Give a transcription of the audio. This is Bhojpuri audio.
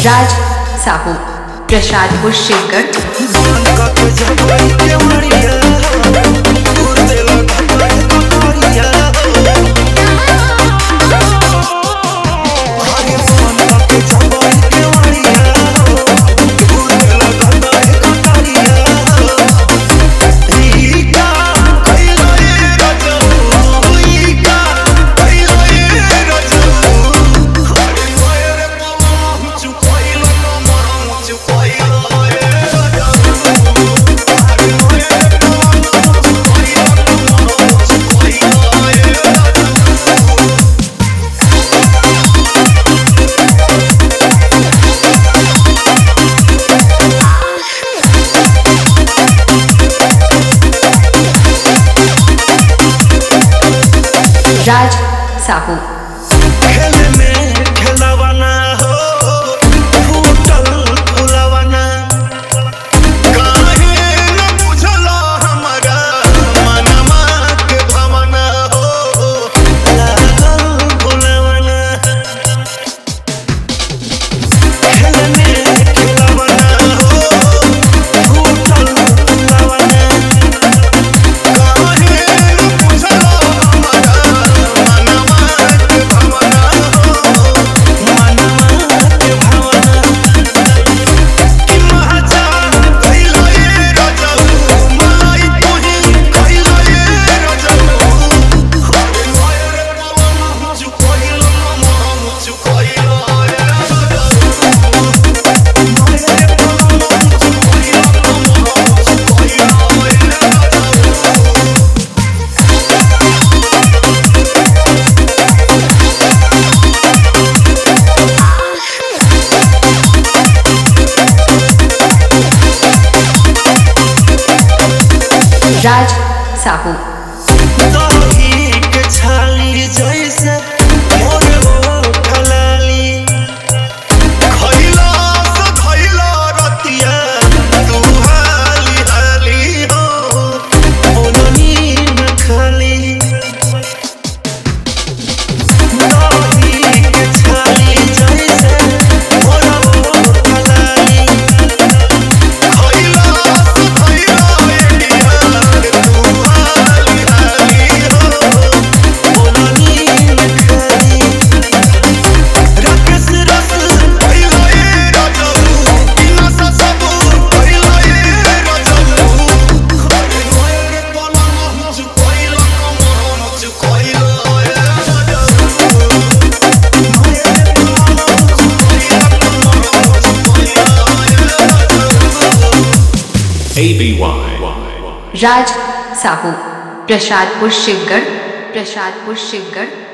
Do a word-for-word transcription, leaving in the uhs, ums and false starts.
राज साहू प्रसादपुर शिवगढ़। राज साहू खेल में खिलवाना हो फूटल फुलवाना काहे न बुझला हमरा मनवा के भावना हो लागल फुलवाना खेल में खिलवाना हो फूटल फुलवाना काहे न बुझला हमरा राज साहू छाली जैसे मोर वो खलाली खैला से खैला रतिया तू हाली हाली हो ओननी न खाली छाली जैसे मोर वो खलाली खैला से खैला A B Y Raj Sahu Prasadpur Shivgarh Prasadpur Shivgarh.